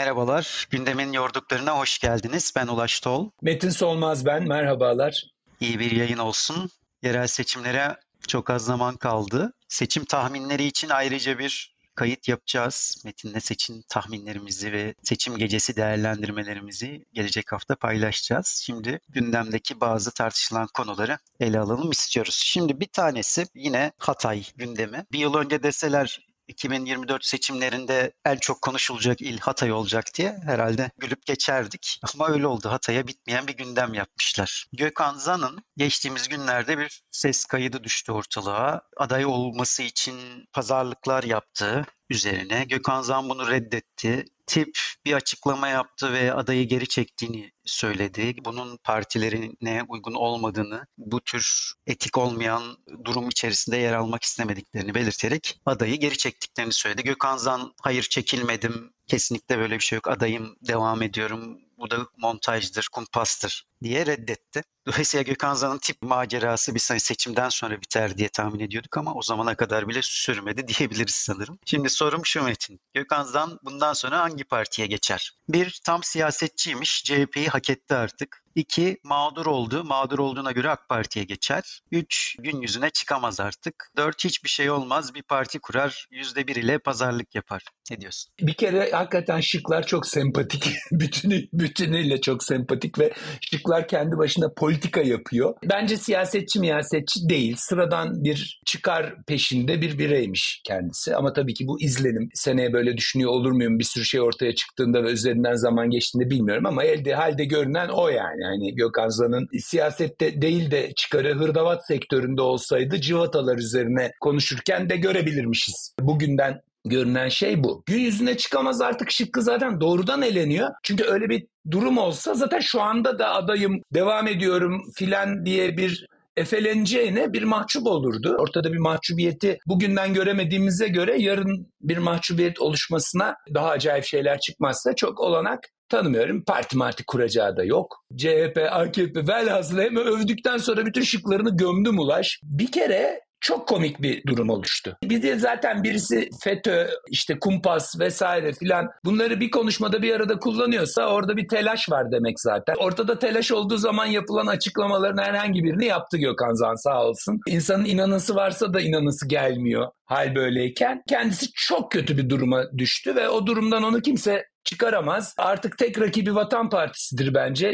Merhabalar, gündemin yorduklarına hoş geldiniz. Ben Ulaş Tol. Metin Solmaz ben, merhabalar. İyi bir yayın olsun. Yerel seçimlere çok az zaman kaldı. Seçim tahminleri için ayrıca bir kayıt yapacağız. Metin'le seçim tahminlerimizi ve seçim gecesi değerlendirmelerimizi gelecek hafta paylaşacağız. Şimdi gündemdeki bazı tartışılan konuları ele alalım istiyoruz. Şimdi bir tanesi yine Hatay gündemi. Bir yıl önce deseler 2024 seçimlerinde en çok konuşulacak il Hatay olacak diye herhalde gülüp geçerdik. Ama öyle oldu. Hatay'a bitmeyen bir gündem yapmışlar. Gökhan Zan'ın geçtiğimiz günlerde bir ses kaydı düştü ortalığa. Aday olması için pazarlıklar yaptığı üzerine. Gökhan Zan bunu reddetti. Tip bir açıklama yaptı ve adayı geri çektiğini söyledi. Bunun partilerine uygun olmadığını, bu tür etik olmayan durum içerisinde yer almak istemediklerini belirterek adayı geri çektiklerini söyledi. Gökhan Zan, hayır çekilmedim, kesinlikle böyle bir şey yok, adayım, devam ediyorum, bu da montajdır, kumpastır diye reddetti. Dolayısıyla Gökhan Zan'ın tip macerası bir seçimden sonra biter diye tahmin ediyorduk ama o zamana kadar bile sürmedi diyebiliriz sanırım. Şimdi sorum şu Metin. Gökhan Zan bundan sonra hangi partiye geçer? Bir, tam siyasetçiymiş. CHP'yi hak etti artık. 2, mağdur oldu. Mağdur olduğuna göre AK Parti'ye geçer. 3, gün yüzüne çıkamaz artık. 4, hiçbir şey olmaz. Bir parti kurar, %1 ile pazarlık yapar. Ne diyorsun? Bir kere hakikaten şıklar çok sempatik. Bütünüyle çok sempatik ve şıklar kendi başına politika yapıyor. Bence siyasetçi değil. Sıradan bir çıkar peşinde bir bireymiş kendisi. Ama tabii ki bu izlenim. Seneye böyle düşünüyor olur muyum? Bir sürü şey ortaya çıktığında ve üzerinden zaman geçtiğinde bilmiyorum ama elde halde görünen o yani. Yani Gökhan Zan'ın siyasette değil de çıkarı hırdavat sektöründe olsaydı cıvatalar üzerine konuşurken de görebilirmişiz. Bugünden görünen şey bu. Gün yüzüne çıkamaz artık şıkkı zaten doğrudan eleniyor. Çünkü öyle bir durum olsa zaten şu anda da adayım, devam ediyorum filan diye bir efeleneceğine bir mahcup olurdu. Ortada bir mahcubiyeti bugünden göremediğimize göre yarın bir mahcubiyet oluşmasına daha acayip şeyler çıkmazsa çok olanak tanımıyorum. Parti kuracağı da yok. CHP, AKP velhasıl hem övdükten sonra bütün şıklarını gömdüm Ulaş. Bir kere çok komik bir durum oluştu. Bir de zaten birisi FETÖ, işte kumpas vesaire filan bunları bir konuşmada bir arada kullanıyorsa orada bir telaş var demek zaten. Ortada telaş olduğu zaman yapılan açıklamaların herhangi birini yaptı Gökhan Zan sağ olsun. İnsanın inanası varsa da inanası gelmiyor hal böyleyken. Kendisi çok kötü bir duruma düştü ve o durumdan onu kimse çıkaramaz. Artık tek rakibi Vatan Partisi'dir bence.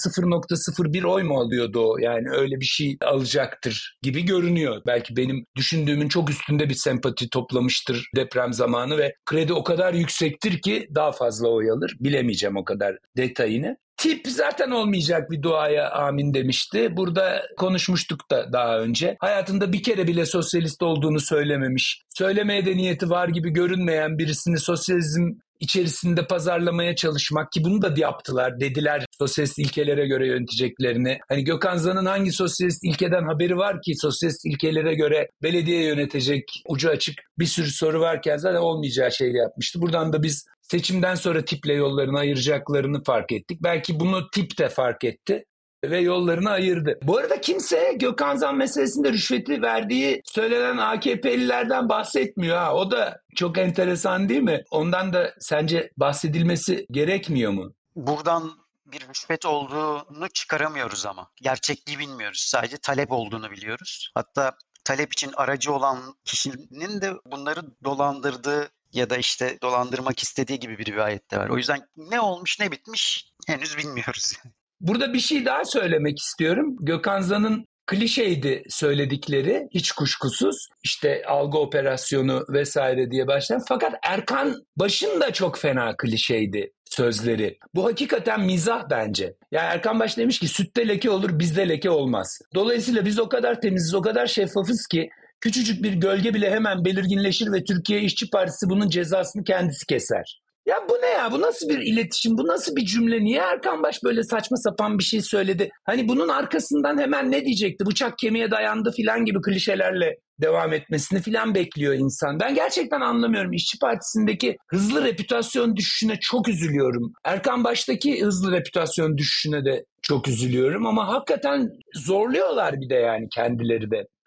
%0,01 oy mu alıyordu o? Yani öyle bir şey alacaktır gibi görünüyor. Belki benim düşündüğümün çok üstünde bir sempati toplamıştır deprem zamanı ve kredi o kadar yüksektir ki daha fazla oy alır. Bilemeyeceğim o kadar detayını. Tip zaten olmayacak bir duaya amin demişti. Burada konuşmuştuk da daha önce. Hayatında bir kere bile sosyalist olduğunu söylememiş. Söylemeye de niyeti var gibi görünmeyen birisini sosyalizm içerisinde pazarlamaya çalışmak ki bunu da yaptılar. Dediler sosyalist ilkelere göre yöneteceklerini. Hani Gökhan Zan'ın hangi sosyalist ilkeden haberi var ki sosyalist ilkelere göre belediye yönetecek ucu açık bir sürü soru varken zaten olmayacağı şeyi yapmıştı. Buradan da biz seçimden sonra tiple yollarını ayıracaklarını fark ettik. Belki bunu tip de fark etti ve yollarını ayırdı. Bu arada kimse Gökhan Zan meselesinde rüşveti verdiği söylenen AKP'lilerden bahsetmiyor. O da çok enteresan değil mi? Ondan da sence bahsedilmesi gerekmiyor mu? Buradan bir rüşvet olduğunu çıkaramıyoruz ama. Gerçekliği bilmiyoruz. Sadece talep olduğunu biliyoruz. Hatta talep için aracı olan kişinin de bunları dolandırdığı ya da işte dolandırmak istediği gibi bir rivayet de var. O yüzden ne olmuş ne bitmiş henüz bilmiyoruz. Burada bir şey daha söylemek istiyorum. Gökhan Zan'ın klişeydi söyledikleri hiç kuşkusuz. İşte algı operasyonu vesaire diye başlayan. Fakat Erkan Baş'ın da çok fena klişeydi sözleri. Bu hakikaten mizah bence. Yani Erkan Baş demiş ki sütte leke olur bizde leke olmaz. Dolayısıyla biz o kadar temiziz o kadar şeffafız ki küçücük bir gölge bile hemen belirginleşir ve Türkiye İşçi Partisi bunun cezasını kendisi keser. Ya bu ne ya? Bu nasıl bir iletişim? Bu nasıl bir cümle? Niye Erkan Baş böyle saçma sapan bir şey söyledi? Hani bunun arkasından hemen ne diyecekti? Bıçak kemiğe dayandı filan gibi klişelerle devam etmesini filan bekliyor insan. Ben gerçekten anlamıyorum. İşçi Partisi'ndeki hızlı reputasyon düşüşüne çok üzülüyorum. Erkan Baş'taki hızlı reputasyon düşüşüne de çok üzülüyorum ama hakikaten zorluyorlar bir de yani kendileri de.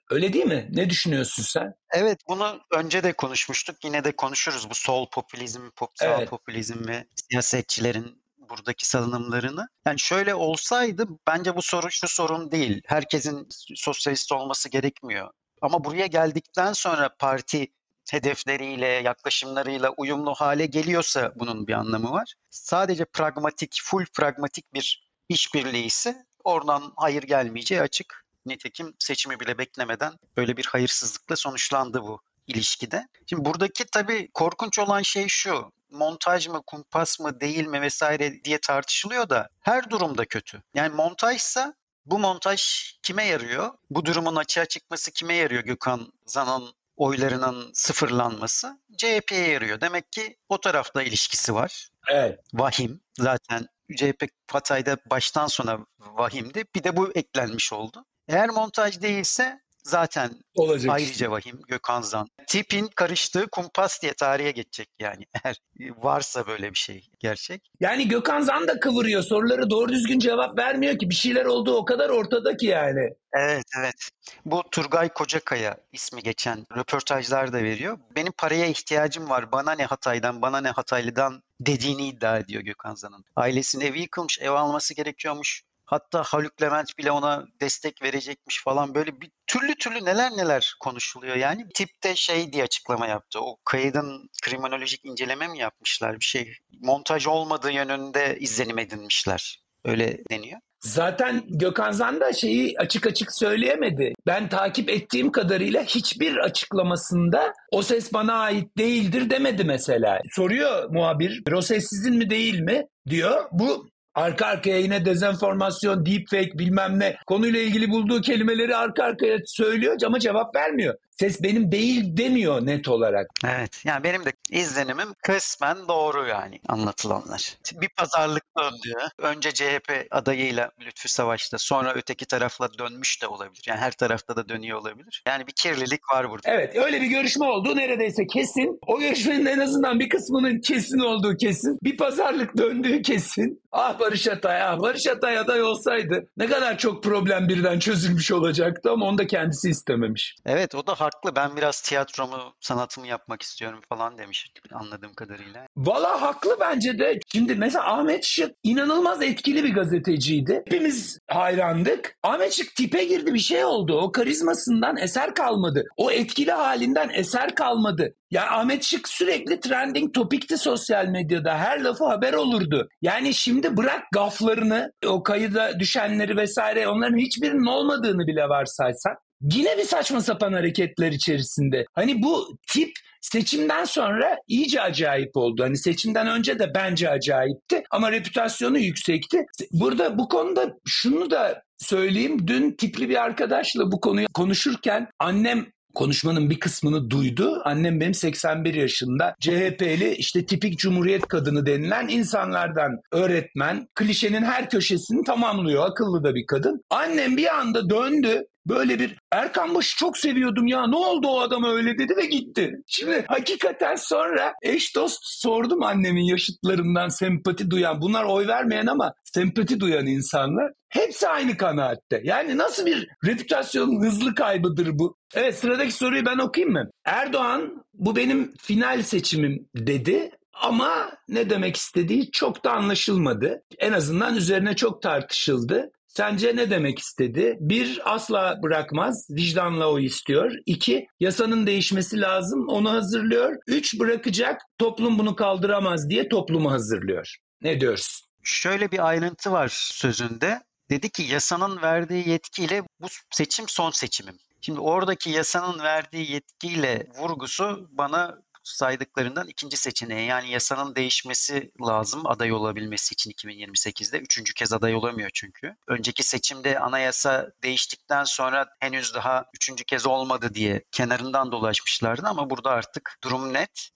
Öyle değil mi? Ne düşünüyorsun sen? Evet, bunu önce de konuşmuştuk. Yine de konuşuruz bu sol popülizm, sağ Evet. popülizm ve siyasetçilerin buradaki salınımlarını. Yani şöyle olsaydı bence bu sorun şu sorun değil. Herkesin sosyalist olması gerekmiyor. Ama buraya geldikten sonra parti hedefleriyle, yaklaşımlarıyla uyumlu hale geliyorsa bunun bir anlamı var. Sadece pragmatik, full pragmatik bir işbirliği ise oradan hayır gelmeyeceği açık. Nitekim seçimi bile beklemeden böyle bir hayırsızlıkla sonuçlandı bu ilişkide. Şimdi buradaki tabii korkunç olan şey şu. Montaj mı, kumpas mı, değil mi vesaire diye tartışılıyor da her durumda kötü. Yani montajsa bu montaj kime yarıyor? Bu durumun açığa çıkması kime yarıyor? Gökhan Zan'ın oylarının sıfırlanması CHP'ye yarıyor. Demek ki o tarafta ilişkisi var. Evet. Vahim. Zaten CHP Hatay'da baştan sona vahimdi. Bir de bu eklenmiş oldu. Eğer montaj değilse zaten Olacak işte. ayrıca vahim Gökhan Zan. Tipin karıştığı kumpas diye tarihe geçecek yani. Eğer varsa böyle bir şey gerçek. Yani Gökhan Zan da kıvırıyor. Soruları doğru düzgün cevap vermiyor ki. Bir şeyler olduğu o kadar ortada ki yani. Evet, evet. Bu Turgay Kocakaya ismi geçen röportajlar da veriyor. Benim paraya ihtiyacım var. Bana ne Hatay'dan, bana ne Hataylı'dan dediğini iddia ediyor Gökhan Zan'ın. Ailesinin evi yıkılmış, ev alması gerekiyormuş. Hatta Haluk Levent bile ona destek verecekmiş falan. Böyle bir türlü türlü neler neler konuşuluyor yani. Tip de şey diye açıklama yaptı. O kaydın kriminolojik inceleme mi yapmışlar bir şey. Montaj olmadığı yönünde izlenim edinmişler. Öyle deniyor. Zaten Gökhan Zan da şeyi açık açık söyleyemedi. Ben takip ettiğim kadarıyla hiçbir açıklamasında o ses bana ait değildir demedi mesela. Soruyor muhabir, o ses sizin mi değil mi diyor. Bu arka arkaya yine dezenformasyon, deepfake bilmem ne konuyla ilgili bulduğu kelimeleri arka arkaya söylüyor ama cevap vermiyor. Ses benim değil demiyor net olarak. Evet. Yani benim de izlenimim kısmen doğru yani anlatılanlar. Bir pazarlık döndü. Önce CHP adayıyla Lütfü Savaş'ta sonra öteki tarafla dönmüş de olabilir. Yani her tarafta da dönüyor olabilir. Yani bir kirlilik var burada. Evet, öyle bir görüşme olduğu neredeyse kesin. O görüşmenin en azından bir kısmının kesin olduğu kesin. Bir pazarlık döndüğü kesin. Ah Barış Atay, ah Barış Atay aday olsaydı ne kadar çok problem birden çözülmüş olacaktı ama onu da kendisi istememiş. Evet, o da haklı. Ben biraz tiyatromu, sanatımı yapmak istiyorum falan demiş anladığım kadarıyla. Valla haklı bence de. Şimdi mesela Ahmet Şık inanılmaz etkili bir gazeteciydi. Hepimiz hayrandık. Ahmet Şık tipe girdi, bir şey oldu. O karizmasından eser kalmadı. O etkili halinden eser kalmadı. Ya Ahmet Şık sürekli trending topikti sosyal medyada. Her lafı haber olurdu. Yani şimdi bırak gaflarını, o kayıda düşenleri vesaire, onların hiçbirinin olmadığını bile varsaysak, yine bir saçma sapan hareketler içerisinde. Hani bu tip seçimden sonra iyice acayip oldu. Hani seçimden önce de bence acayipti ama reputasyonu yüksekti. Burada bu konuda şunu da söyleyeyim. Dün tipli bir arkadaşla bu konuyu konuşurken annem konuşmanın bir kısmını duydu. Annem benim 81 yaşında. CHP'li işte tipik Cumhuriyet kadını denilen insanlardan, öğretmen. Klişenin her köşesini tamamlıyor. Akıllı da bir kadın. Annem bir anda döndü. Böyle bir Erkan Baş'ı çok seviyordum ya, ne oldu o adama öyle dedi ve gitti. Şimdi hakikaten sonra eş dost sordum annemin yaşıtlarından sempati duyan, bunlar oy vermeyen ama sempati duyan insanlar. Hepsi aynı kanaatte. Yani nasıl bir reputasyon hızlı kaybıdır bu? Evet, sıradaki soruyu ben okuyayım mı? Erdoğan bu benim final seçimim dedi. Ama ne demek istediği çok da anlaşılmadı. En azından üzerine çok tartışıldı. Sence ne demek istedi? Bir, asla bırakmaz, vicdanla o istiyor. İki, yasanın değişmesi lazım, onu hazırlıyor. Üç, bırakacak, toplum bunu kaldıramaz diye toplumu hazırlıyor. Ne diyorsun? Şöyle bir ayrıntı var sözünde. Dedi ki yasanın verdiği yetkiyle bu seçim son seçimim. Şimdi oradaki yasanın verdiği yetkiyle vurgusu bana saydıklarından ikinci seçeneği. Yani yasanın değişmesi lazım aday olabilmesi için 2028'de. Üçüncü kez aday olamıyor çünkü. Önceki seçimde anayasa değiştikten sonra henüz daha üçüncü kez olmadı diye kenarından dolaşmışlardı ama burada artık durum net.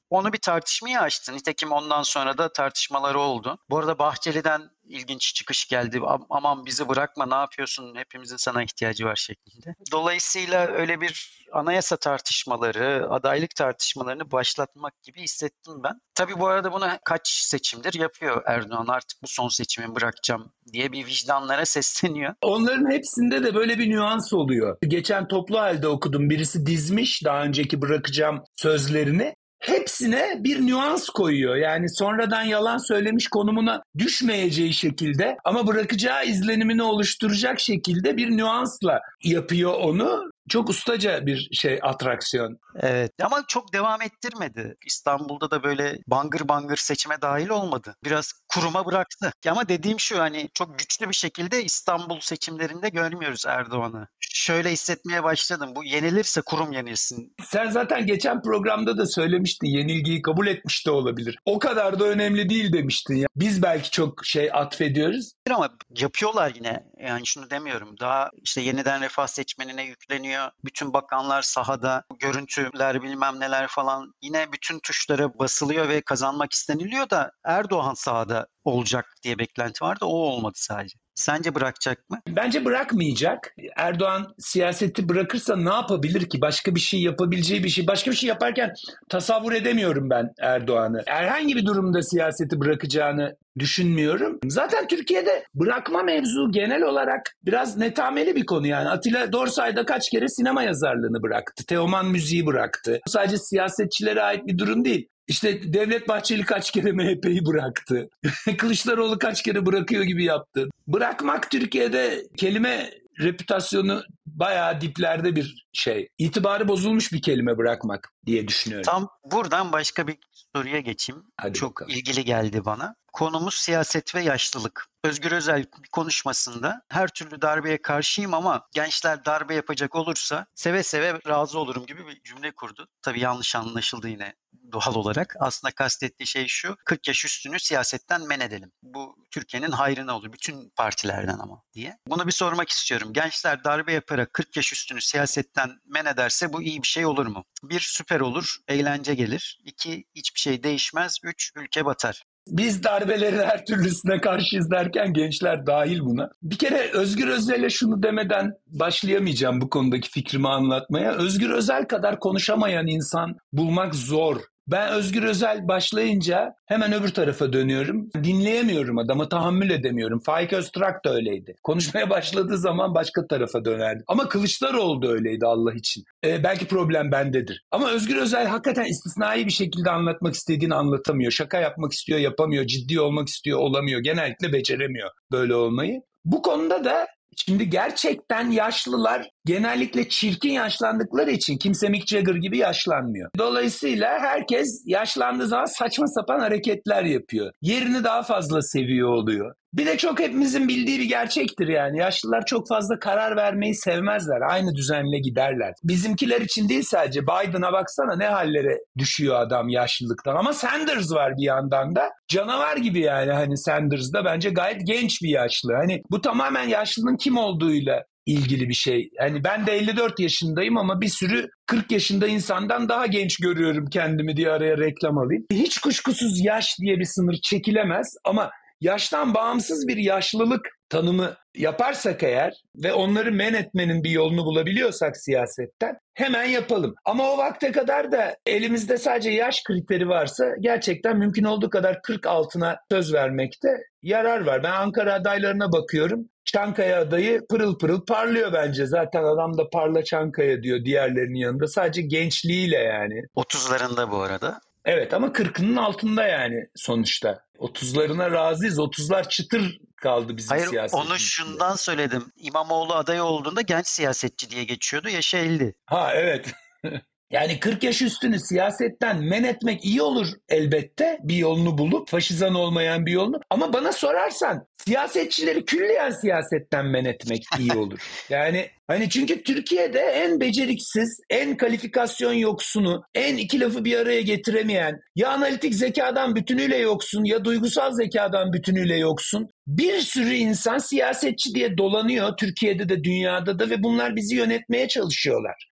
Onu bir tartışmaya açtı. Nitekim ondan sonra da tartışmaları oldu. Bu arada Bahçeli'den ilginç çıkış geldi. Aman bizi bırakma, ne yapıyorsun? Hepimizin sana ihtiyacı var şeklinde. Dolayısıyla öyle bir anayasa tartışmaları, adaylık tartışmalarını başlatmak gibi hissettim ben. Tabii bu arada bunu kaç seçimdir yapıyor Erdoğan. Artık bu son seçimi bırakacağım diye bir vicdanlara sesleniyor. Onların hepsinde de böyle bir nüans oluyor. Geçen toplu halde okudum. Birisi dizmiş daha önceki bırakacağım sözlerini. Hepsine bir nüans koyuyor. Yani sonradan yalan söylemiş konumuna düşmeyeceği şekilde ama bırakacağı izlenimini oluşturacak şekilde bir nüansla yapıyor onu. Çok ustaca bir atraksiyon. Evet ama çok devam ettirmedi. İstanbul'da da böyle bangır bangır seçime dahil olmadı. Biraz kuruma bıraktı. Ama dediğim şu, hani çok güçlü bir şekilde İstanbul seçimlerinde görmüyoruz Erdoğan'ı. Şöyle hissetmeye başladım. Bu yenilirse kurum yenilsin. Sen zaten geçen programda da söylemiştin, yenilgiyi kabul etmiş de olabilir. O kadar da önemli değil demiştin ya. Biz belki çok atfediyoruz. Ama yapıyorlar yine. Yani şunu demiyorum. Daha işte yeniden Refah seçmenine yükleniyor. Bütün bakanlar sahada, görüntüler bilmem neler falan. Yine bütün tuşlara basılıyor ve kazanmak isteniliyor da Erdoğan sahada olacak diye beklenti vardı. O olmadı sadece. Sence bırakacak mı? Bence bırakmayacak. Erdoğan siyaseti bırakırsa ne yapabilir ki? Başka bir şey yapabileceği bir şey. Başka bir şey yaparken tasavvur edemiyorum ben Erdoğan'ı. Herhangi bir durumda siyaseti bırakacağını düşünmüyorum. Zaten Türkiye'de bırakma mevzu genel olarak biraz netameli bir konu yani. Atilla Dorsay da kaç kere sinema yazarlığını bıraktı. Teoman müziği bıraktı. Sadece siyasetçilere ait bir durum değil. İşte Devlet Bahçeli kaç kere MHP'yi bıraktı. Kılıçdaroğlu kaç kere bırakıyor gibi yaptı. Bırakmak Türkiye'de kelime reputasyonu bayağı diplerde bir şey. İtibarı bozulmuş bir kelime bırakmak diye düşünüyorum. Tam buradan başka bir soruya geçeyim. Hadi Çok bakalım. ilgili geldi bana. Konumuz siyaset ve yaşlılık. Özgür Özel bir konuşmasında her türlü darbeye karşıyım ama gençler darbe yapacak olursa seve seve razı olurum gibi bir cümle kurdu. Tabii yanlış anlaşıldı yine doğal olarak. Aslında kastettiği şey şu: 40 yaş üstünü siyasetten men edelim. Bu Türkiye'nin hayrına olur. Bütün partilerden ama diye. Bunu bir sormak istiyorum. Gençler darbe yaparak 40 yaş üstünü siyasetten men ederse bu iyi bir şey olur mu? 1. Süper olur, eğlence gelir. 2. Hiçbir şey değişmez. 3. Ülke batar. Biz darbelerin her türlüsüne karşıyız derken gençler dahil buna. Bir kere Özgür Özel'e şunu demeden başlayamayacağım bu konudaki fikrimi anlatmaya. Özgür Özel kadar konuşamayan insan bulmak zor. Ben Özgür Özel başlayınca hemen öbür tarafa dönüyorum. Dinleyemiyorum adamı, tahammül edemiyorum. Faik Öztürk da öyleydi. Konuşmaya başladığı zaman başka tarafa dönerdi. Ama Kılıçdaroğlu da öyleydi Allah için. Belki problem bendedir. Ama Özgür Özel hakikaten istisnai bir şekilde anlatmak istediğini anlatamıyor. Şaka yapmak istiyor, yapamıyor. Ciddi olmak istiyor, olamıyor. Genellikle beceremiyor böyle olmayı. Bu konuda da şimdi gerçekten yaşlılar genellikle çirkin yaşlandıkları için kimse Mick Jagger gibi yaşlanmıyor. Dolayısıyla herkes yaşlandığı zaman saçma sapan hareketler yapıyor. Yerini daha fazla seviyor oluyor. Bir de çok hepimizin bildiği bir gerçektir yani. Yaşlılar çok fazla karar vermeyi sevmezler. Aynı düzenle giderler. Bizimkiler için değil sadece. Biden'a baksana ne hallere düşüyor adam yaşlılıktan. Ama Sanders var bir yandan da. Canavar gibi yani hani Sanders da bence gayet genç bir yaşlı. Hani bu tamamen yaşlının kim olduğuyla ilgili bir şey. Hani ben de 54 yaşındayım ama bir sürü 40 yaşında insandan daha genç görüyorum kendimi diye araya reklam alayım. Hiç kuşkusuz yaş diye bir sınır çekilemez ama yaştan bağımsız bir yaşlılık tanımı yaparsak eğer ve onları men etmenin bir yolunu bulabiliyorsak siyasetten hemen yapalım. Ama o vakte kadar da elimizde sadece yaş kriteri varsa gerçekten mümkün olduğu kadar 40 altına söz vermekte yarar var. Ben Ankara adaylarına bakıyorum. Çankaya adayı pırıl pırıl parlıyor bence. Zaten adam da parla Çankaya diyor diğerlerinin yanında. Sadece gençliğiyle yani. 30'larında bu arada. Evet ama 40'ının altında yani sonuçta. 30'larına razıyız. 30'lar çıtır kaldı bizim Hayır, siyasetimizde. onu şundan söyledim. İmamoğlu aday olduğunda genç siyasetçi diye geçiyordu. Yaşı 50. Ha evet. Yani 40 yaş üstünü siyasetten men etmek iyi olur elbette bir yolunu bulup faşizan olmayan bir yolunu ama bana sorarsan siyasetçileri külliyen siyasetten men etmek iyi olur. Yani hani çünkü Türkiye'de en beceriksiz, en kalifikasyon yoksunu, en iki lafı bir araya getiremeyen, ya analitik zekadan bütünüyle yoksun ya duygusal zekadan bütünüyle yoksun bir sürü insan siyasetçi diye dolanıyor Türkiye'de de dünyada da ve bunlar bizi yönetmeye çalışıyorlar.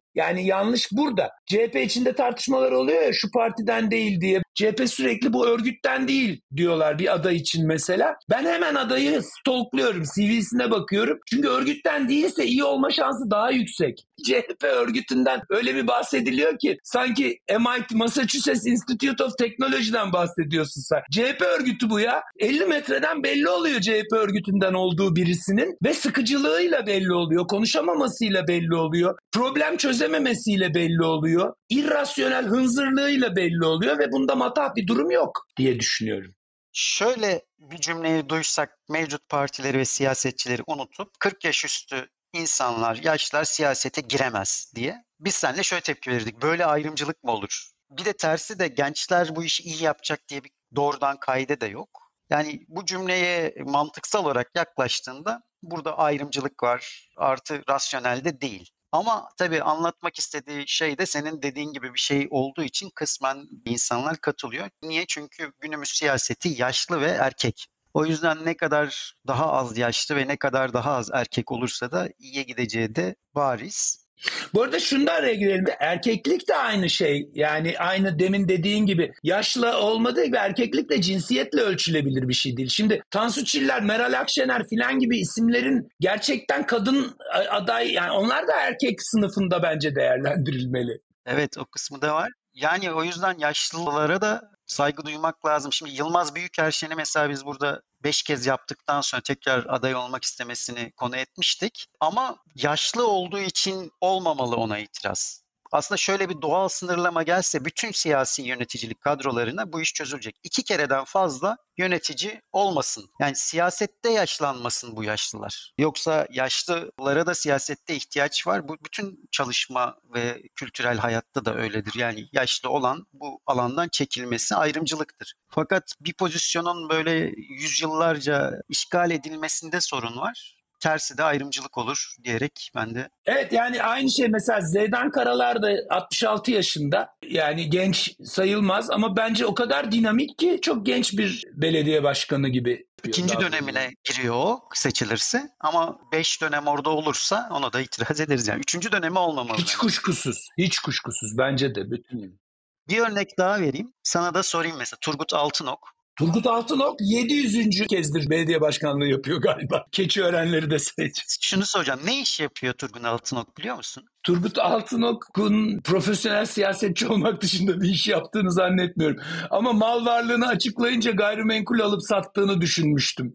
Yani yanlış burada. CHP içinde tartışmalar oluyor ya, şu partiden değil diye. CHP sürekli bu örgütten değil diyorlar bir aday için mesela. Ben hemen adayı stalkluyorum, CV'sine bakıyorum. Çünkü örgütten değilse iyi olma şansı daha yüksek. CHP örgütünden öyle bir bahsediliyor ki sanki MIT, Massachusetts Institute of Technology'den bahsediyorsun sen. CHP örgütü bu ya. 50 metreden belli oluyor CHP örgütünden olduğu birisinin ve sıkıcılığıyla belli oluyor, konuşamamasıyla belli oluyor, problem çözememesiyle belli oluyor, irrasyonel hınzırlığıyla belli oluyor ve bunda matah bir durum yok diye düşünüyorum. Şöyle bir cümleyi duysak mevcut partileri ve siyasetçileri unutup 40 yaş üstü insanlar, yaşlılar siyasete giremez diye. Biz seninle şöyle tepki verirdik. Böyle ayrımcılık mı olur? Bir de tersi de gençler bu işi iyi yapacak diye bir doğrudan kaide de yok. Yani bu cümleye mantıksal olarak yaklaştığında burada ayrımcılık var. Artı rasyonel de değil. Ama tabii anlatmak istediği şey de senin dediğin gibi bir şey olduğu için kısmen insanlar katılıyor. Niye? Çünkü günümüz siyaseti yaşlı ve erkek. O yüzden ne kadar daha az yaşlı ve ne kadar daha az erkek olursa da iyiye gideceği de bariz. Bu arada şunu da araya girelim. Erkeklik de aynı şey. Yani aynı demin dediğin gibi yaşla olmadığı gibi erkeklik de cinsiyetle ölçülebilir bir şey değil. Şimdi Tansu Çiller, Meral Akşener filan gibi isimlerin gerçekten kadın aday, yani onlar da erkek sınıfında bence değerlendirilmeli. Evet, o kısmı da var. Yani o yüzden yaşlılara da saygı duymak lazım. Şimdi Yılmaz Büyükerşen'i mesela biz burada 5 kez yaptıktan sonra tekrar aday olmak istemesini konu etmiştik. Ama yaşlı olduğu için olmamalı ona itiraz. Aslında şöyle bir doğal sınırlama gelse bütün siyasi yöneticilik kadrolarına bu iş çözülecek. 2 kereden fazla yönetici olmasın. Yani siyasette yaşlanmasın bu yaşlılar. Yoksa yaşlılara da siyasette ihtiyaç var. Bu bütün çalışma ve kültürel hayatta da öyledir. Yani yaşlı olan bu alandan çekilmesi ayrımcılıktır. Fakat bir pozisyonun böyle yüzyıllarca işgal edilmesinde sorun var. Tersi de ayrımcılık olur diyerek ben de. Evet, yani aynı şey mesela Zeydan Karalar da 66 yaşında, yani genç sayılmaz ama bence o kadar dinamik ki çok genç bir belediye başkanı gibi yapıyor İkinci davranıyor. dönemine giriyor o seçilirse ama 5 dönem orada olursa ona da itiraz ederiz. Yani üçüncü dönemi olmamalı Hiç bence. kuşkusuz, hiç kuşkusuz bence de bütün. Bir örnek daha vereyim. Sana da sorayım mesela. Turgut Altınok. Turgut Altınok 700. kezdir belediye başkanlığı yapıyor galiba. Keçiörenleri de seç. Şunu soracağım. Ne iş yapıyor Turgut Altınok biliyor musun? Turgut Altınok'un profesyonel siyasetçi olmak dışında bir iş yaptığını zannetmiyorum. Ama mal varlığını açıklayınca gayrimenkul alıp sattığını düşünmüştüm.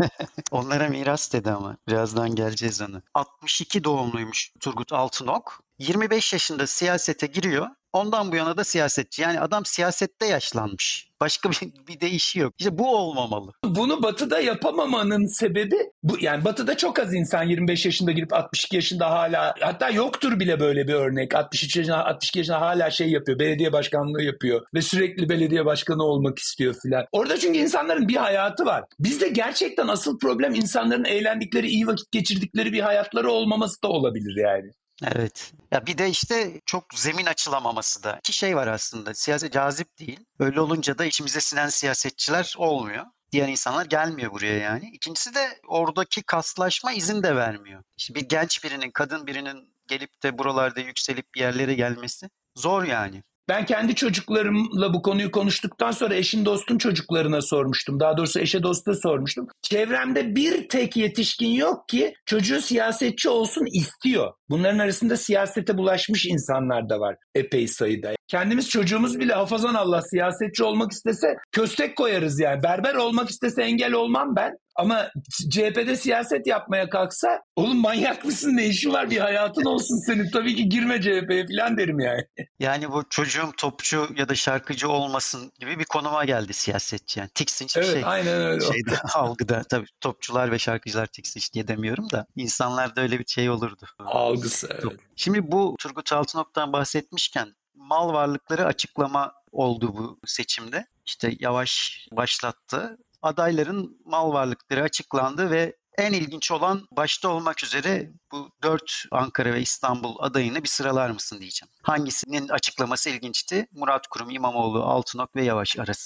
Onlara miras dedi ama. Birazdan geleceğiz ona. 62 doğumluymuş Turgut Altınok. 25 yaşında siyasete giriyor. Ondan bu yana da siyasetçi. Yani adam siyasette yaşlanmış. Başka bir değişi yok. İşte bu olmamalı. Bunu Batı'da yapamamanın sebebi bu, yani Batı'da çok az insan 25 yaşında girip 62 yaşında hala, hatta yoktur bile böyle bir örnek. 63 yaşında 62 yaşında hala şey yapıyor, belediye başkanlığı yapıyor ve sürekli belediye başkanı olmak istiyor filan. Orada çünkü insanların bir hayatı var. Bizde gerçekten asıl problem insanların eğlendikleri, iyi vakit geçirdikleri bir hayatları olmaması da olabilir yani. Evet. Ya bir de işte çok zemin açılamaması da. İki şey var aslında. Siyaset cazip değil. Öyle olunca da içimize sinen siyasetçiler olmuyor. Diğer insanlar gelmiyor buraya yani. İkincisi de oradaki kaslaşma izin de vermiyor. İşte bir genç birinin, kadın birinin gelip de buralarda yükselip bir yerlere gelmesi zor yani. Ben kendi çocuklarımla bu konuyu konuştuktan sonra eşin dostun çocuklarına sormuştum. Daha doğrusu eşe dosta sormuştum. Çevremde bir tek yetişkin yok ki çocuğu siyasetçi olsun istiyor. Bunların arasında siyasete bulaşmış insanlar da var epey sayıda. Kendimiz çocuğumuz bile hafazan Allah siyasetçi olmak istese köstek koyarız yani. Berber olmak istese engel olmam ben. Ama CHP'de siyaset yapmaya kalksa, oğlum manyak mısın, ne işin var, bir hayatın olsun senin, tabii ki girme CHP'ye falan derim yani. Yani bu çocuğum topçu ya da şarkıcı olmasın gibi bir konuma geldi siyasetçi. Yani tiksinç bir Evet, şey. aynen öyle. Şeyde algıda tabii topçular ve şarkıcılar tiksinç diye demiyorum da insanlarda öyle bir şey olurdu. Algısı, Top. evet. Şimdi bu Turgut Altınok'tan bahsetmişken mal varlıkları açıklama oldu bu seçimde. İşte Yavaş başlattı. Adayların mal varlıkları açıklandı ve en ilginç olan başta olmak üzere bu 4 Ankara ve İstanbul adayını bir sıralar mısın diyeceğim. Hangisinin açıklaması ilginçti? Murat Kurum, İmamoğlu, Altınok ve Yavaş arasında.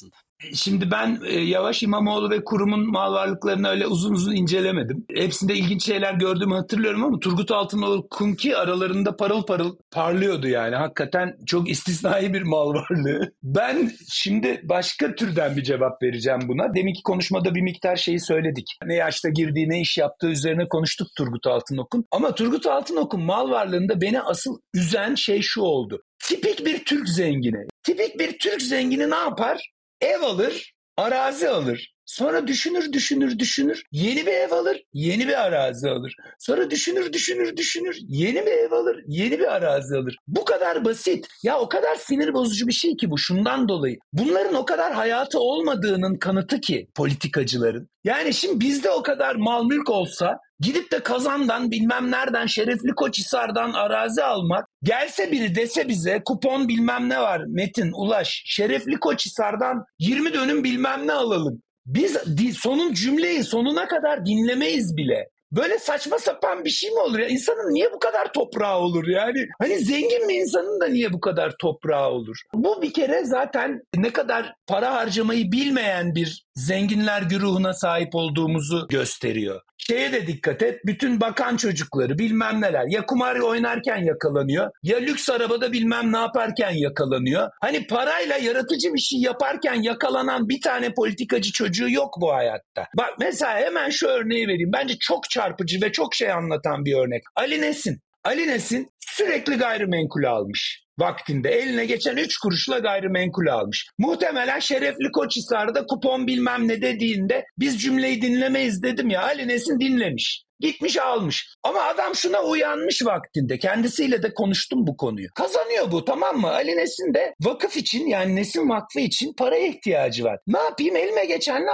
Şimdi ben Yavaş, İmamoğlu ve kurumun mal varlıklarını öyle uzun uzun incelemedim. Hepsinde ilginç şeyler gördüğümü hatırlıyorum ama Turgut Altınok'unki aralarında parıl parıl parlıyordu yani. Hakikaten çok istisnai bir mal varlığı. Ben şimdi başka türden bir cevap vereceğim buna. Deminki konuşmada bir miktar şeyi söyledik. Ne yaşta girdiği, ne iş yaptığı üzerine konuştuk Turgut Altınok'un. Ama Turgut Altınok'un mal varlığında beni asıl üzen şey şu oldu. Tipik bir Türk zengini. Tipik bir Türk zengini ne yapar? Ev alır, arazi alır. Sonra düşünür. Yeni bir ev alır, yeni bir arazi alır. Sonra düşünür. Yeni bir ev alır, yeni bir arazi alır. Bu kadar basit. Ya o kadar sinir bozucu bir şey ki bu şundan dolayı. Bunların o kadar hayatı olmadığının kanıtı ki politikacıların. Yani şimdi bizde o kadar mal mülk olsa gidip de Kazan'dan bilmem nereden Şerefli Koçhisar'dan arazi almak, gelse biri dese bize kupon bilmem ne var Metin, Ulaş, Şerefli Koçhisar'dan 20 dönüm bilmem ne alalım. Biz cümleyi sonuna kadar dinlemeyiz bile. Böyle saçma sapan bir şey mi olur ya? İnsanın niye bu kadar toprağı olur yani? Hani zengin bir insanın da niye bu kadar toprağı olur? Bu bir kere zaten ne kadar para harcamayı bilmeyen bir zenginler güruhuna sahip olduğumuzu gösteriyor. Şeye de dikkat et, bütün bakan çocukları bilmem neler ya kumar oynarken yakalanıyor ya lüks arabada bilmem ne yaparken yakalanıyor. Hani parayla yaratıcı bir şey yaparken yakalanan bir tane politikacı çocuğu yok bu hayatta. Bak mesela hemen şu örneği vereyim. Bence çok çarpıcı ve çok şey anlatan bir örnek. Ali Nesin. Ali Nesin sürekli gayrimenkul almış. Vaktinde eline geçen 3 kuruşla gayrimenkul almış. Muhtemelen Şerefli Koçhisar'da kupon bilmem ne dediğinde biz cümleyi dinlemeyiz dedim ya, Ali Nesin dinlemiş. Gitmiş almış. Ama adam şuna uyanmış vaktinde. Kendisiyle de konuştum bu konuyu. Kazanıyor bu, tamam mı? Ali Nesin de vakıf için, yani Nesin Vakfı için paraya ihtiyacı var. Ne yapayım, elime geçenle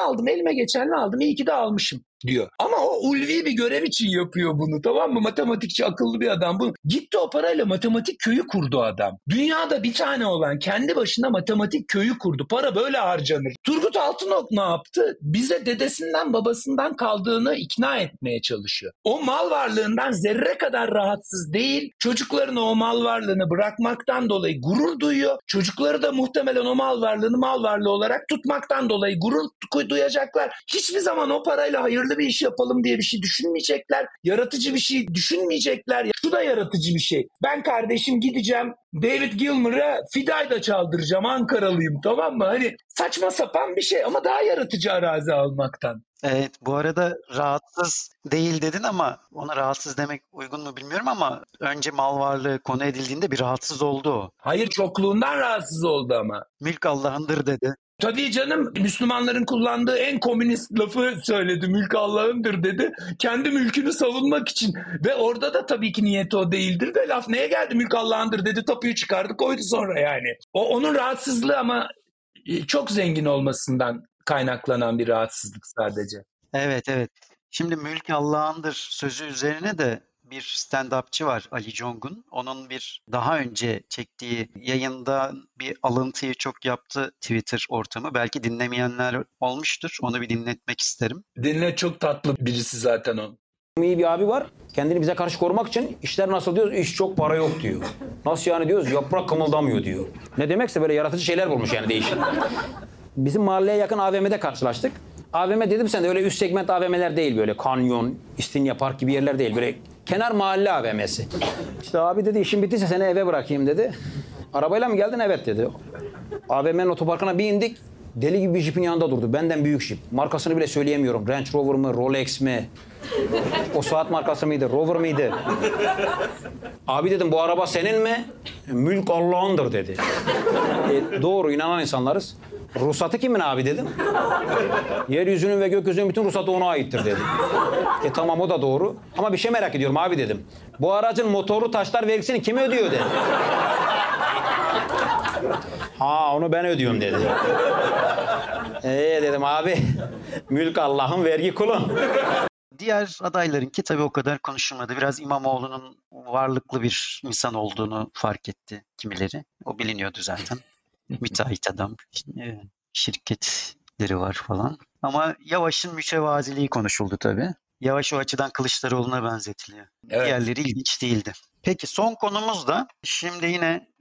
aldım. İyi ki de almışım diyor. Ama o ulvi bir görev için yapıyor bunu, tamam mı? Matematikçi, akıllı bir adam bu. Gitti o parayla matematik köyü kurdu adam. Dünyada bir tane olan kendi başına matematik köyü kurdu. Para böyle harcanır. Turgut Altınok ne yaptı? Bize dedesinden babasından kaldığını ikna etmeye çalışıyor. O mal varlığından zerre kadar rahatsız değil. Çocuklarına o mal varlığını bırakmaktan dolayı gurur duyuyor. Çocukları da muhtemelen o mal varlığını mal varlığı olarak tutmaktan dolayı gurur duyacaklar. Hiçbir zaman o parayla hayırlı bir iş yapalım diye bir şey düşünmeyecekler. Yaratıcı bir şey düşünmeyecekler. Şu da yaratıcı bir şey. Ben kardeşim gideceğim David Gilmour'a Fidayda çaldıracağım. Ankaralıyım, tamam mı? Hani saçma sapan bir şey ama daha yaratıcı arazi almaktan. Evet, bu arada rahatsız değil dedin ama ona rahatsız demek uygun mu bilmiyorum ama önce mal varlığı konu edildiğinde bir rahatsız oldu o. Hayır, çokluğundan rahatsız oldu ama. Mülk Allah'ındır dedi. Tabii canım, Müslümanların kullandığı en komünist lafı söyledi. Mülk Allah'ındır dedi. Kendi mülkünü savunmak için. Ve orada da tabii ki niyeti o değildir de laf neye geldi, mülk Allah'ındır dedi. Tapuyu çıkardı koydu sonra yani. O onun rahatsızlığı ama çok zengin olmasından kaynaklanan bir rahatsızlık sadece. Evet, evet. Şimdi mülk Allah'ındır sözü üzerine de bir stand-upçı var, Ali Jong'un. Onun bir daha önce çektiği yayında bir alıntıyı çok yaptı Twitter ortamı. Belki dinlemeyenler olmuştur. Onu bir dinletmek isterim. Dinle, çok tatlı birisi zaten o. İyi bir abi var. Kendini bize karşı korumak için işler nasıl diyoruz? İş çok, para yok diyor. Nasıl yani diyoruz? Yaprak kımıldamıyor diyor. Ne demekse böyle yaratıcı şeyler bulmuş yani, değişik. Bizim mahalleye yakın AVM'de karşılaştık. AVM dedim sen de öyle üst segment AVM'ler değil, böyle kanyon, İstinye Park gibi yerler değil. Böyle kenar mahalle AVM'si. İşte abi dedi işin bittiyse seni eve bırakayım dedi. Arabayla mı geldin? Evet dedi. AVM'nin otoparkına bir indik. Deli gibi bir jipin yanında durdu. Benden büyük jip. Markasını bile söyleyemiyorum. Range Rover mı, Rolex mi? O saat markası mıydı, Rover mıydı? Abi dedim bu araba senin mi? Mülk Allah'ındır dedi. Doğru, inanan insanlarız. Ruhsatı kimin abi dedim. Yeryüzünün ve gökyüzünün bütün ruhsatı ona aittir dedi. Tamam, o da doğru. Ama bir şey merak ediyorum abi dedim. Bu aracın motoru taşlar vergisini kim ödüyor dedi. Ha, onu ben ödüyorum dedi. Dedim abi, mülk Allah'ın, vergi kulun. Diğer adaylarınki tabii o kadar konuşulmadı. Biraz İmamoğlu'nun varlıklı bir insan olduğunu fark etti kimileri. O biliniyordu zaten. Müteahhit adam, şirketleri var falan. Ama Yavaş'ın mütevaziliği konuşuldu tabii. Yavaş o açıdan Kılıçdaroğlu'na benzetiliyor. Evet. Diğerleri ilginç değildi. Peki son konumuz da şimdi yine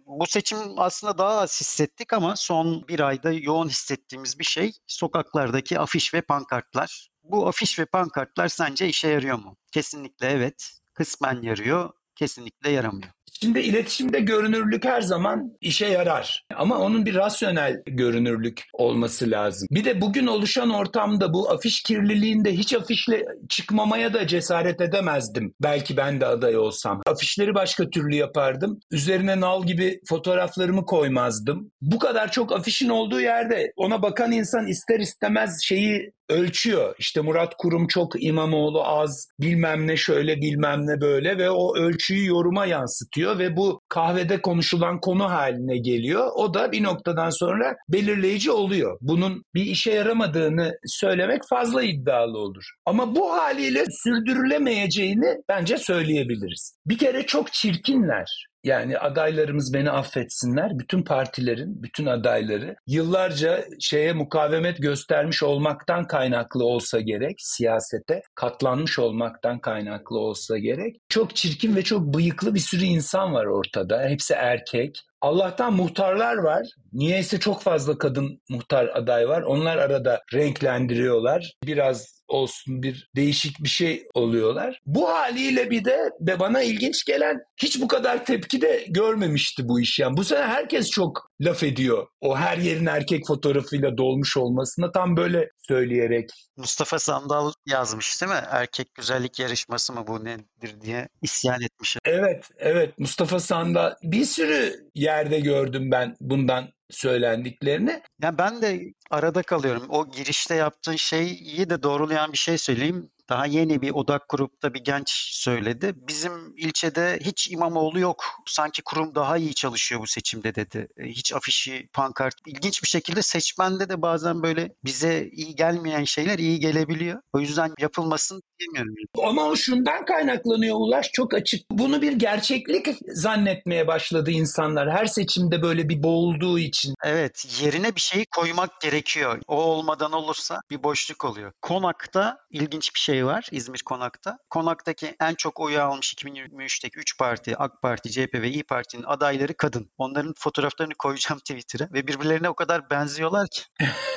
Bu seçim aslında daha az hissettik ama son bir ayda yoğun hissettiğimiz bir şey sokaklardaki afiş ve pankartlar. Bu afiş ve pankartlar sence işe yarıyor mu? Kesinlikle evet. Kısmen yarıyor, kesinlikle yaramıyor. Şimdi iletişimde görünürlük her zaman işe yarar. Ama onun bir rasyonel görünürlük olması lazım. Bir de bugün oluşan ortamda bu afiş kirliliğinde hiç afişle çıkmamaya da cesaret edemezdim. Belki ben de aday olsam. Afişleri başka türlü yapardım. Üzerine nal gibi fotoğraflarımı koymazdım. Bu kadar çok afişin olduğu yerde ona bakan insan ister istemez şeyi ölçüyor. İşte Murat Kurum çok, İmamoğlu az, bilmem ne şöyle bilmem ne böyle ve o ölçüyü yoruma yansıtıyor ve bu kahvede konuşulan konu haline geliyor. O da bir noktadan sonra belirleyici oluyor. Bunun bir işe yaramadığını söylemek fazla iddialı olur. Ama bu haliyle sürdürülemeyeceğini bence söyleyebiliriz. Bir kere çok çirkinler. Yani adaylarımız beni affetsinler. Bütün partilerin, bütün adayları yıllarca şeye mukavemet göstermiş olmaktan kaynaklı olsa gerek, siyasete katlanmış olmaktan kaynaklı olsa gerek. Çok çirkin ve çok bıyıklı bir sürü insan var ortada. Hepsi erkek. Allah'tan muhtarlar var. Niyeyse çok fazla kadın muhtar aday var. Onlar arada renklendiriyorlar. Biraz olsun bir değişik bir şey oluyorlar. Bu haliyle bir de bana ilginç gelen hiç bu kadar tepki de görmemişti bu iş. Yani bu sene herkes çok laf ediyor. O her yerin erkek fotoğrafıyla dolmuş olmasına tam böyle söyleyerek. Mustafa Sandal yazmış değil mi? Erkek güzellik yarışması mı bu nedir diye isyan etmiş. Evet Mustafa Sandal bir sürü yerde gördüm ben bundan söylendiklerini. Ya ben de arada kalıyorum. O girişte yaptığın şeyi de doğrulayan bir şey söyleyeyim. Daha yeni bir odak grupta bir genç söyledi. Bizim ilçede hiç İmamoğlu yok. Sanki kurum daha iyi çalışıyor bu seçimde dedi. Hiç afişi, pankart. İlginç bir şekilde seçmende de bazen böyle bize iyi gelmeyen şeyler iyi gelebiliyor. O yüzden yapılmasın diyemiyorum. Ama o şundan kaynaklanıyor Ulaş çok açık. Bunu bir gerçeklik zannetmeye başladı insanlar. Her seçimde böyle bir boğulduğu için. Evet, yerine bir şeyi koymak gerekiyor. O olmadan olursa bir boşluk oluyor. Konak'ta ilginç bir şey var, İzmir Konak'ta. Konak'taki en çok oyu almış 2023'teki 3 parti, AK Parti, CHP ve İYİ Parti'nin adayları kadın. Onların fotoğraflarını koyacağım Twitter'a ve birbirlerine o kadar benziyorlar ki.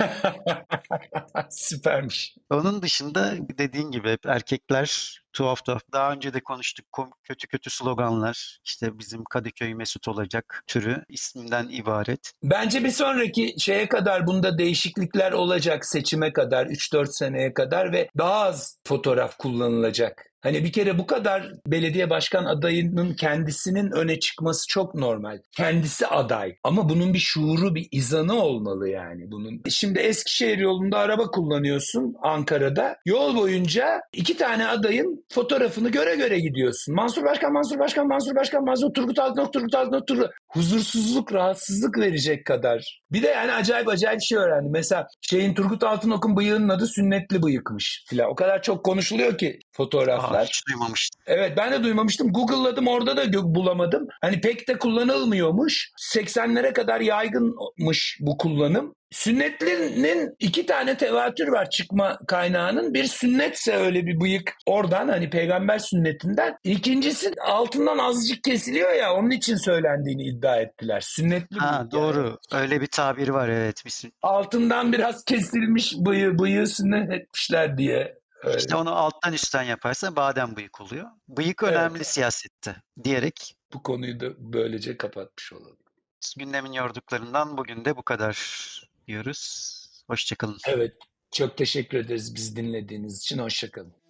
Süpermiş. Onun dışında dediğin gibi hep erkekler tuhaf tuhaf. Daha önce de konuştuk. Kötü kötü sloganlar. İşte bizim Kadıköy Mesut olacak türü isminden ibaret. Bence bir sonraki şeye kadar bunda değişiklikler olacak seçime kadar 3-4 seneye kadar ve daha az fotoğraf kullanılacak. Hani bir kere bu kadar belediye başkan adayının kendisinin öne çıkması çok normal. Kendisi aday ama bunun bir şuuru, bir izanı olmalı yani bunun. Şimdi Eskişehir yolunda araba kullanıyorsun Ankara'da. Yol boyunca 2 tane adayın fotoğrafını göre göre gidiyorsun. Mansur Başkan, Mansur Başkan, Mansur Başkan, Mansur Turgut Altınok, Turgut Altınok, huzursuzluk, rahatsızlık verecek kadar. Bir de yani acayip şey öğrendim. Mesela Turgut Altınok'un bıyığının adı sünnetli bıyıkmış filan. O kadar çok konuşuluyor ki fotoğraflar. Hiç duymamıştım. Evet ben de duymamıştım. Google'ladım orada da bulamadım. Hani pek de kullanılmıyormuş. 80'lere kadar yaygınmış bu kullanım. Sünnetlinin 2 tane tevatür var çıkma kaynağının. Bir sünnetse öyle bir bıyık oradan hani peygamber sünnetinden. İkincisi altından azıcık kesiliyor ya onun için söylendiğini iddia ettiler. Sünnetli bıyık Doğru. yani. Öyle bir tabir var evet. Altından biraz kesilmiş bıyığı sünnet etmişler diye. Öyle. İşte onu alttan üstten yaparsa badem bıyık oluyor. Bıyık Evet. önemli siyasette diyerek Bu konuyu da böylece kapatmış olalım. gündemin yorduklarından bugün de bu kadar diyoruz. Hoşça kalın. Evet, çok teşekkür ederiz bizi dinlediğiniz için. Hoşça kalın.